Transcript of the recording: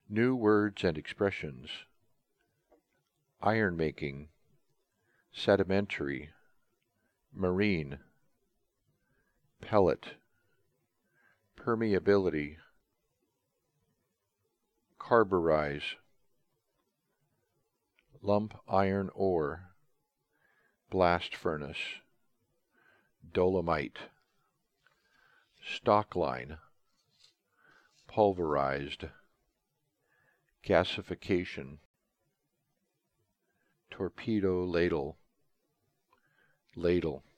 New words and expressions: iron making, sedimentary, marine, pellet, permeability, carburize, lump iron ore, blast furnace, dolomite, stockline, pulverized, gasification, torpedo ladle, ladle.